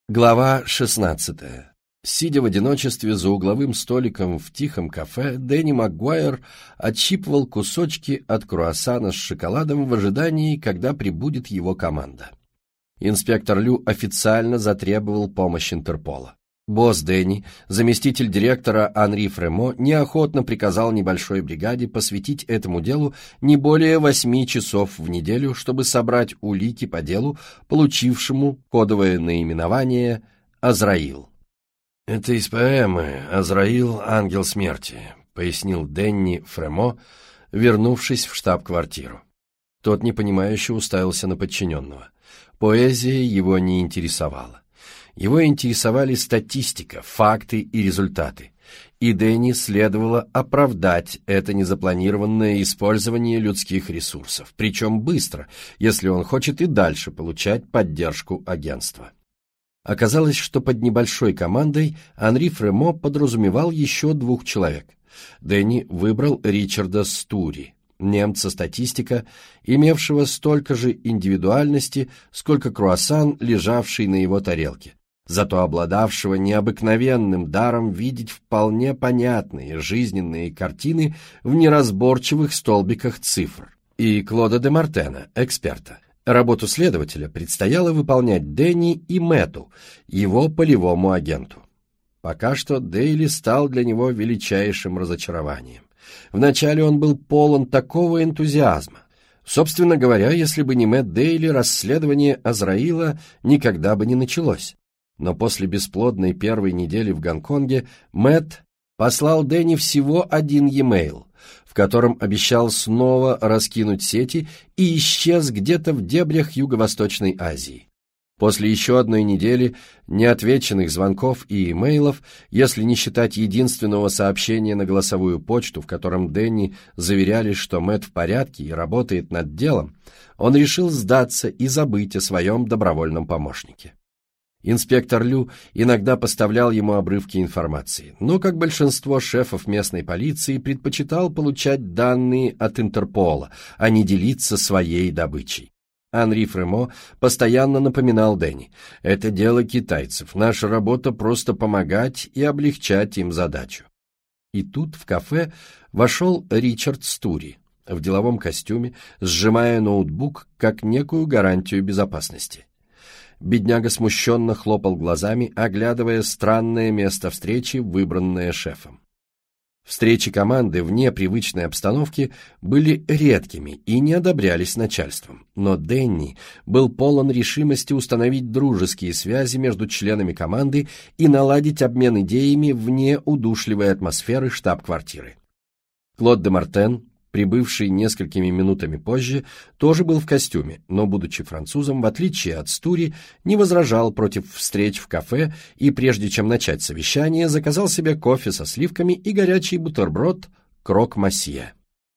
Глава 16. Сидя в одиночестве за угловым столиком в тихом кафе, Дэнни Макгуайр отщипывал кусочки от круассана с шоколадом в ожидании, когда прибудет его команда. Инспектор Лю официально затребовал помощь Интерпола. Босс Дэнни, заместитель директора Анри Фремо, неохотно приказал небольшой бригаде посвятить этому делу не более 8 часов в неделю, чтобы собрать улики по делу, получившему кодовое наименование «Азраил». «Это из поэмы «Азраил. Ангел смерти», — пояснил Дэнни Фремо, вернувшись в штаб-квартиру. Тот непонимающе уставился на подчиненного. Поэзия его не интересовала. Его интересовали статистика, факты и результаты, и Дэнни следовало оправдать это незапланированное использование людских ресурсов, причем быстро, если он хочет и дальше получать поддержку агентства. Оказалось, что под небольшой командой Анри Фремо подразумевал еще 2 человек. Дэнни выбрал Ричарда Стури, немца-статистика, имевшего столько же индивидуальности, сколько круассан, лежавший на его тарелке, зато обладавшего необыкновенным даром видеть вполне понятные жизненные картины в неразборчивых столбиках цифр, и Клода де Мартена, эксперта. Работу следователя предстояло выполнять Дэнни и Мэтту, его полевому агенту. Пока что Дейли стал для него величайшим разочарованием. Вначале он был полон такого энтузиазма. Собственно говоря, если бы не Мэтт Дейли, расследование Азраила никогда бы не началось. Но после бесплодной первой недели в Гонконге Мэтт послал Дэнни всего 1 e-mail, в котором обещал снова раскинуть сети, и исчез где-то в дебрях Юго-Восточной Азии. После еще 1 недели неотвеченных звонков и имейлов, если не считать единственного сообщения на голосовую почту, в котором Дэнни заверяли, что Мэтт в порядке и работает над делом, он решил сдаться и забыть о своем добровольном помощнике. Инспектор Лю иногда поставлял ему обрывки информации, но, как большинство шефов местной полиции, предпочитал получать данные от Интерпола, а не делиться своей добычей. Анри Фремо постоянно напоминал Дэнни: «Это дело китайцев, наша работа просто помогать и облегчать им задачу». И тут в кафе вошел Ричард Стури в деловом костюме, сжимая ноутбук как некую гарантию безопасности. Бедняга смущенно хлопал глазами, оглядывая странное место встречи, выбранное шефом. Встречи команды вне привычной обстановки были редкими и не одобрялись начальством, но Дэнни был полон решимости установить дружеские связи между членами команды и наладить обмен идеями вне удушливой атмосферы штаб-квартиры. Клод де Мартен, прибывший несколькими минутами позже, тоже был в костюме, но, будучи французом, в отличие от Стури, не возражал против встреч в кафе и, прежде чем начать совещание, заказал себе кофе со сливками и горячий бутерброд крок-масье.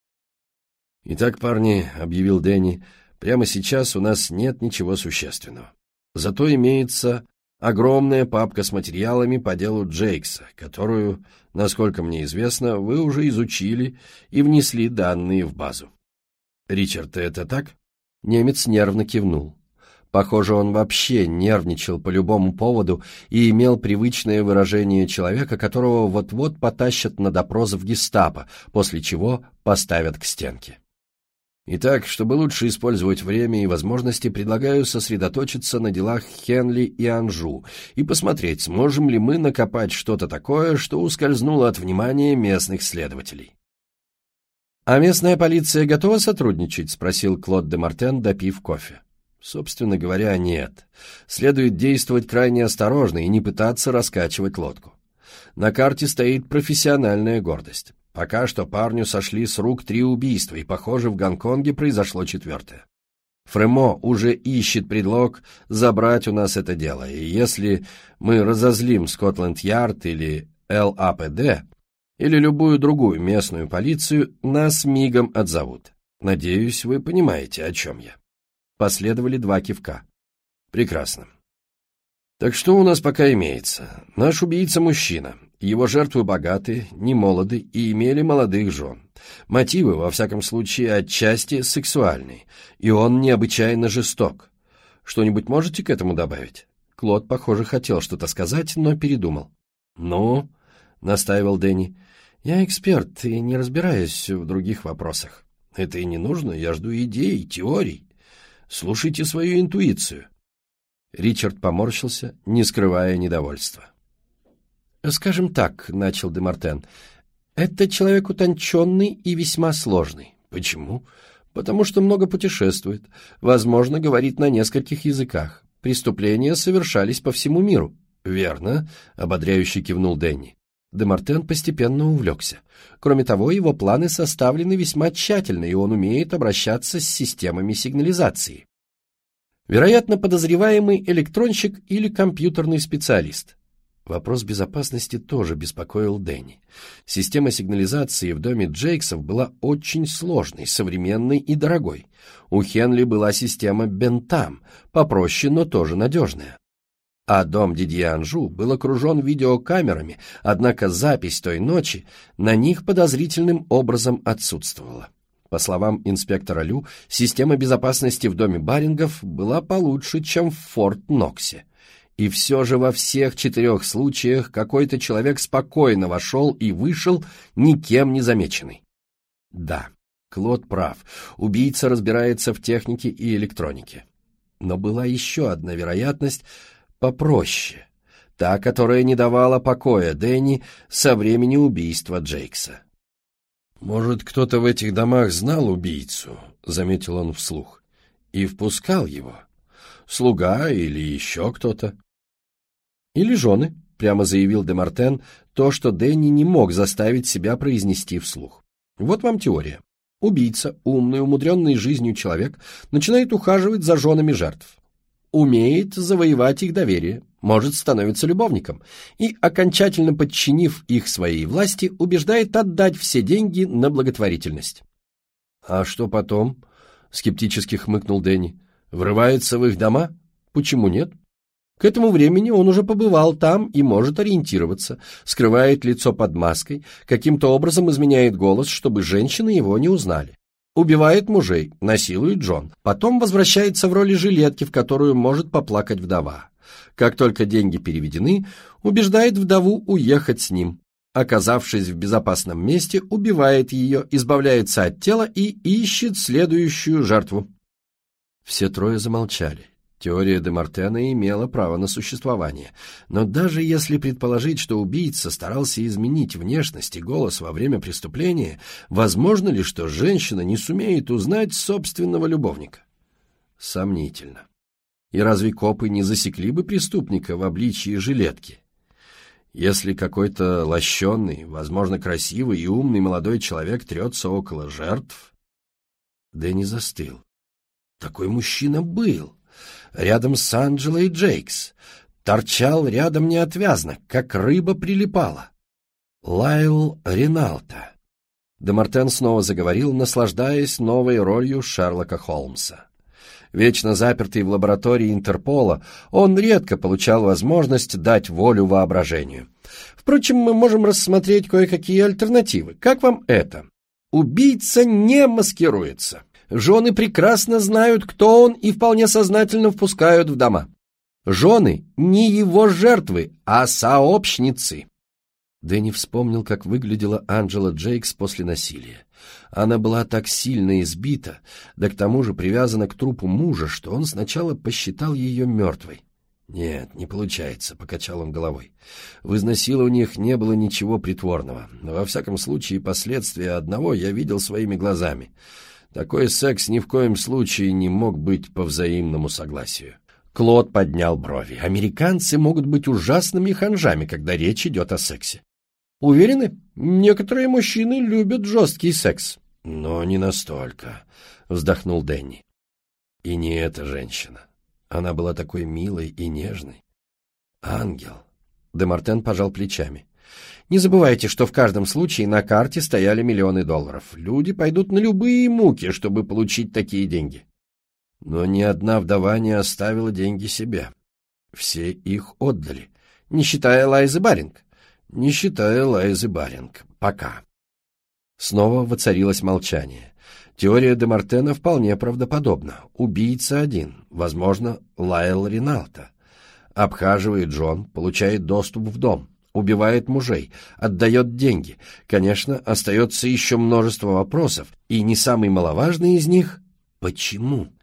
«Итак, парни», — объявил Дэнни, — «прямо сейчас у нас нет ничего существенного. Зато имеется огромная папка с материалами по делу Джейкса, которую, насколько мне известно, вы уже изучили и внесли данные в базу». «Ричард, это так?» Немец нервно кивнул. Похоже, он вообще нервничал по любому поводу и имел привычное выражение человека, которого вот-вот потащат на допрос в гестапо, после чего поставят к стенке. «Итак, чтобы лучше использовать время и возможности, предлагаю сосредоточиться на делах Хенли и Анжу и посмотреть, сможем ли мы накопать что-то такое, что ускользнуло от внимания местных следователей». «А местная полиция готова сотрудничать?» — спросил Клод де Мартен, допив кофе. «Собственно говоря, нет. Следует действовать крайне осторожно и не пытаться раскачивать лодку. На карте стоит профессиональная гордость. Пока что парню сошли с рук 3 убийства, и, похоже, в Гонконге произошло 4-е. Фремо уже ищет предлог забрать у нас это дело, и если мы разозлим Скотланд-Ярд или ЛАПД, или любую другую местную полицию, нас мигом отзовут. Надеюсь, вы понимаете, о чем я». Последовали 2 кивка. «Прекрасно. Так что у нас пока имеется? Наш убийца мужчина. Его жертвы богаты, немолоды и имели молодых жен. Мотивы, во всяком случае, отчасти сексуальные, и он необычайно жесток. Что-нибудь можете к этому добавить?» Клод, похоже, хотел что-то сказать, но передумал. «Ну?» — настаивал Дэнни. «Я эксперт и не разбираюсь в других вопросах». «Это и не нужно, я жду идей, теорий. Слушайте свою интуицию». Ричард поморщился, не скрывая недовольства. «Скажем так», — начал де Мартен, — «это человек утонченный и весьма сложный». «Почему?» «Потому что много путешествует, возможно, говорит на нескольких языках. Преступления совершались по всему миру». «Верно», — ободряюще кивнул Дэнни. Де Мартен постепенно увлекся. Кроме того, его планы составлены весьма тщательно, и он умеет обращаться с системами сигнализации. Вероятно, подозреваемый электронщик или компьютерный специалист. Вопрос безопасности тоже беспокоил Дэнни. Система сигнализации в доме Джейксов была очень сложной, современной и дорогой. У Хенли была система Бентам, попроще, но тоже надежная. А дом Дидье Анжу был окружен видеокамерами, однако запись той ночи на них подозрительным образом отсутствовала. По словам инспектора Лю, система безопасности в доме Барингов была получше, чем в Форт Ноксе. И все же во всех 4 случаях какой-то человек спокойно вошел и вышел, никем не замеченный. Да, Клод прав, убийца разбирается в технике и электронике. Но была еще одна вероятность попроще, та, которая не давала покоя Дэнни со времени убийства Джейкса. «Может, кто-то в этих домах знал убийцу», — заметил он вслух, — «и впускал его? Слуга или еще кто-то?» «Или жены», — прямо заявил де Мартен, то, что Дэнни не мог заставить себя произнести вслух. «Вот вам теория. Убийца, умный, умудренный жизнью человек, начинает ухаживать за женами жертв. Умеет завоевать их доверие, может, становится любовником, и, окончательно подчинив их своей власти, убеждает отдать все деньги на благотворительность». «А что потом?» — скептически хмыкнул Дэнни. «Врывается в их дома? Почему нет? К этому времени он уже побывал там и может ориентироваться, скрывает лицо под маской, каким-то образом изменяет голос, чтобы женщины его не узнали. Убивает мужей, насилует жен, потом возвращается в роли жилетки, в которую может поплакать вдова. Как только деньги переведены, убеждает вдову уехать с ним. Оказавшись в безопасном месте, убивает ее, избавляется от тела и ищет следующую жертву». Все трое замолчали. Теория де Мартена имела право на существование, но даже если предположить, что убийца старался изменить внешность и голос во время преступления, возможно ли, что женщина не сумеет узнать собственного любовника? Сомнительно. И разве копы не засекли бы преступника в обличии жилетки? Если какой-то лощеный, возможно, красивый и умный молодой человек трется около жертв... Дэнни застыл. Такой мужчина был. Рядом с Анджелой Джейкс. Торчал рядом неотвязно, как рыба прилипала. Лайл Риналто. Де Мартен снова заговорил, наслаждаясь новой ролью Шерлока Холмса. Вечно запертый в лаборатории Интерпола, он редко получал возможность дать волю воображению. Впрочем, мы можем рассмотреть кое-какие альтернативы. Как вам это? Убийца не маскируется. Жены прекрасно знают, кто он, и вполне сознательно впускают в дома. Жены не его жертвы, а сообщницы. Дэнни вспомнил, как выглядела Анджела Джейкс после насилия. Она была так сильно избита, да к тому же привязана к трупу мужа, что он сначала посчитал ее мертвой. «Нет, не получается», — покачал он головой. «В изнасилованиях не было ничего притворного, но во всяком случае последствия одного я видел своими глазами. Такой секс ни в коем случае не мог быть по взаимному согласию». Клод поднял брови. «Американцы могут быть ужасными ханжами, когда речь идет о сексе». «Уверены? Некоторые мужчины любят жесткий секс». «Но не настолько», — вздохнул Дэнни. «И не эта женщина. Она была такой милой и нежной. Ангел». Де Мартен пожал плечами. «Не забывайте, что в каждом случае на карте стояли миллионы долларов. Люди пойдут на любые муки, чтобы получить такие деньги». «Но ни одна вдова не оставила деньги себе. Все их отдали, не считая Лайзы Баринг. Не считая Лайзы Баринг. Пока». Снова воцарилось молчание. Теория де Мартена вполне правдоподобна. Убийца один, возможно, Лайл Риналто. обхаживает жен, получает доступ в дом, убивает мужей, отдает деньги. Конечно, остается еще множество вопросов, и не самый маловажный из них — почему?